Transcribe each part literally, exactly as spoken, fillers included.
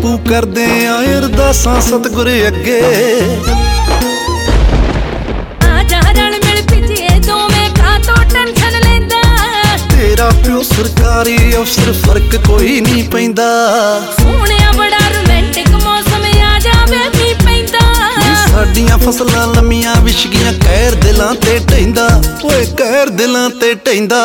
ਬਾਪੂ ਕਰਦੇ ਆ ਅਰਦਾਸਾਂ ਸਤਿਗੁਰ ਅੱਗੇ। ਆ ਜਾ ਰਲ ਮਿਲ ਪਿੱਛੇ ਦੋਵੇਂ ਕਾਤੋਂ ਟੈਨਸ਼ਨ ਲੈਂਦਾ। ਤੇਰਾ ਪਿਓ ਸਰਕਾਰੀ ਅਫਸਰ ਫਰਕ ਕੋਈ ਨਹੀਂ ਪੈਂਦਾ। ਸੋਹਣਿਆ ਬੜਾ ਰੋਮਾਂਟਿਕ ਮੌਸਮ ਆ ਜਾਵੇ ਮੀਂਹ ਪੈਂਦਾ। ਸਾਡੀਆਂ ਫਸਲਾਂ ਲੰਮੀਆਂ ਵਿਛ ਗਈਆਂ ਕਹਿਰ ਦਿਲਾਂ ਤੇ ਢਹਿੰਦਾ। ਓਏ ਕਹਿਰ ਦਿਲਾਂ ਤੇ ਢਹਿੰਦਾ।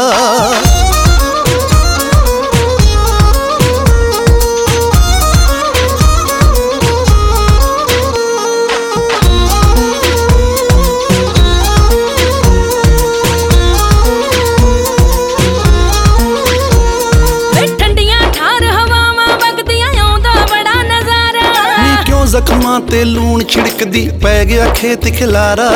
ਜ਼ਖਮਾਂ ਤੇ ਲੂਣ ਛਿੜਕਦੀ ਪੈ ਗਿਆ ਖੇਤ ਖਿਲਾਰਾ।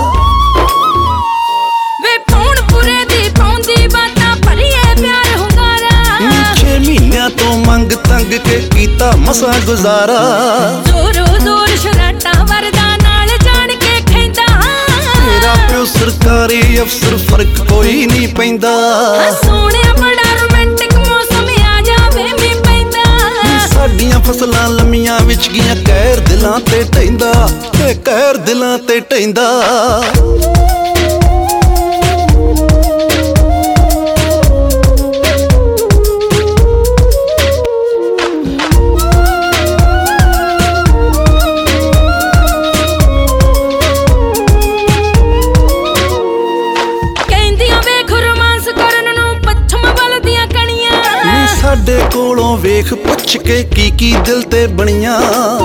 ਵੇ ਪੌਣ ਪੁਰੇ ਦੀ ਪੌਂਦੀ ਬਾਤਾਂ ਭਰੀਏ ਪਿਆਰ ਹੁੰਗਾਰਾ। ਛੇ ਮਹੀਨਿਆਂ ਤੋਂ ਮੰਗ ਤੰਗ ਕੇ ਕੀਤਾ ਮਸਾਂ ਗੁਜ਼ਾਰਾ। ਜ਼ੋਰੋ ਜ਼ੋਰ ਸ਼ਰਾਟਾਂ ਵਰਦਾ ਨਾਲ ਜਾਣ ਕੇ ਖੈਂਦਾ। ਤੇਰਾ ਪਿਓ ਸਰਕਾਰੀ ਅਫਸਰ ਫਰਕ ਕੋਈ ਨਹੀਂ ਪੈਂਦਾ। ਸੋਹਣਿਆ ਬੜਾ ਰੋਮਾਂਟਿਕ ਮੌਸਮ ਆ ਜਾਵੇ ਮੀਂਹ ਪੈਂਦਾ। ਸਾਡੀਆਂ ਫਸਲਾਂ ਲੰਮੀਆਂ ਵਿਛ ਗਈਆਂ ਕਹਿਰ ਦਿਲਾਂ ਤੇ ਢਹਿੰਦਾ। ਤੇ ਕਹਿਰ ਦਿਲਾਂ ਤੇ ਢਹਿੰਦਾ। ਕਹਿੰਦੀਆਂ ਵੇਖ ਰੋਮਾਂਸ ਕਰਨ ਨੂੰ ਪੱਛਮ ਵੱਲ ਦੀਆਂ ਕਣੀਆਂ। ਸਾਡੇ ਕੋਲੋਂ ਵੇਖ ਪੁੱਛ ਕੇ ਕੀ ਕੀ ਦਿਲ ਤੇ ਬਣੀਆਂ।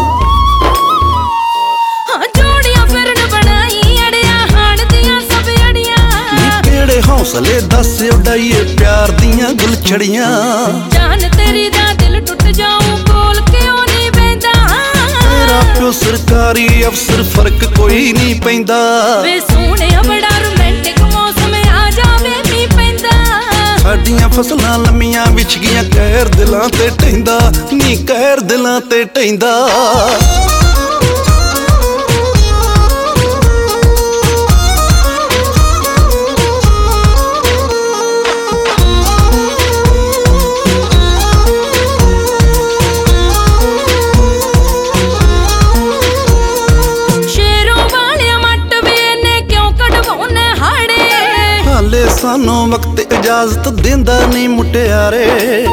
ਹਾਂ ਜੋੜੀਆਂ ਫਿਰਨ ਬਣਾਈ ਅੜਿਆ ਹਾਣ ਦੀਆਂ ਸਭ ਅੜੀਆਂ। ਕਿਹੜੇ ਹੌਸਲੇ ਦੱਸ ਉਡਾਈਏ ਪਿਆਰ ਦੀਆਂ ਗੁਲਛੜੀਆਂ। ਜਾਨ ਤੇਰੀ ਦਾ ਦਿਲ ਟੁੱਟ ਜਾਊ ਕੋਲ ਕਿਉਂ ਨਹੀਂ ਬੈਂਦਾ। ਤੇਰਾ ਪਿਓ ਸਰਕਾਰੀ ਅਫਸਰ ਫਰਕ ਕੋਈ ਨਹੀਂ ਪੈਂਦਾ। ਵੇ ਸੋਹਣਿਆ ਬੜਾ ਰੋਮਾਂਟਿਕ ਮੌਸਮ ਆ ਜਾਵੇ ਮੀਂਹ ਪੈਂਦਾ। ਸਾਡੀਆਂ ਫਸਲਾਂ ਲੰਮੀਆਂ ਵਿਛ ਗਈਆਂ ਕਹਿਰ ਦਿਲਾਂ ਤੇ ਢਹਿੰਦਾ। ਨੀ ਕਹਿਰ ਦਿਲਾਂ ਤੇ ਢਹਿੰਦਾ। ਸ਼ੇਰੋਂ ਵਾਲਿਆ ਮੱਟ ਵੇ ਨੇ ਕਿਉਂ ਕਢਵਾਉਣੇ ਹਾੜੇ। ਹਾਲੇ ਸਾਨੂੰ ਵਕਤ ਇਜਾਜ਼ਤ ਦਿੰਦਾ ਨਹੀਂ ਮੁਟਿਆਰੇ।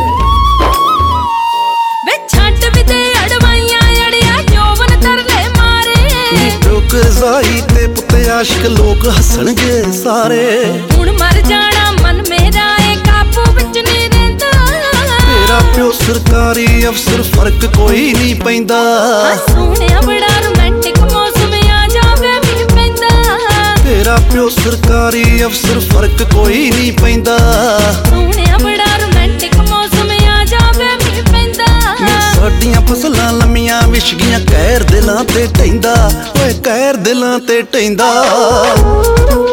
ਵੇ ਛੱਡ ਵੀ ਦੇ ਅੜਵਾਈਆਂ ਅੜਿਆ ਜੋਵਨ ਤਰਲੇ ਮਾਰੇ। ਟੋਕ ਰਜ਼ਾਈ ਤੇ ਪੁੱਤ ਆਸ਼ਕ ਲੋਕ ਹੱਸਣਗੇ ਸਾਰੇ। ਹੁਣ ਮਰ ਜਾਣਾ ਮਨ ਮੇਰਾ ਏ ਕਾਬੂ ਵਿੱਚ ਨਹੀਂ ਰਹਿੰਦਾ। ਤੇਰਾ ਪਿਓ ਸਰਕਾਰੀ ਅਫਸਰ ਫਰਕ ਕੋਈ ਨਹੀਂ ਪੈਂਦਾ। ਸੋਹਣਿਆ ਬੜਾ ਰੋਮਾਂਟਿਕ ਮੌਸਮ ਆ ਜਾਵੇ ਮੀਂਹ ਪੈਂਦਾ। ਤੇਰਾ ਪਿਓ ਸਰਕਾਰੀ ਅਫਸਰ ਫਰਕ ਕੋਈ ਨਹੀਂ ਪੈਂਦਾ। ਸੋਹਣਿਆ ਬੜਾ ਰੋਮਾਂਟਿਕ ਮੌਸਮ ਆ ਜਾਵੇ ਮੀਂਹ ਪੈਂਦਾ। ਸਾਡੀਆਂ ਫਸਲਾਂ ਲੰਮੀਆਂ ਵਿਛ ਗਈਆਂ ਕਹਿਰ ਦਿਲਾਂ ਤੇ ਢਹਿੰਦਾ। ਓਏ ਕਹਿਰ ਦਿਲਾਂ ਤੇ ਢਹਿੰਦਾ।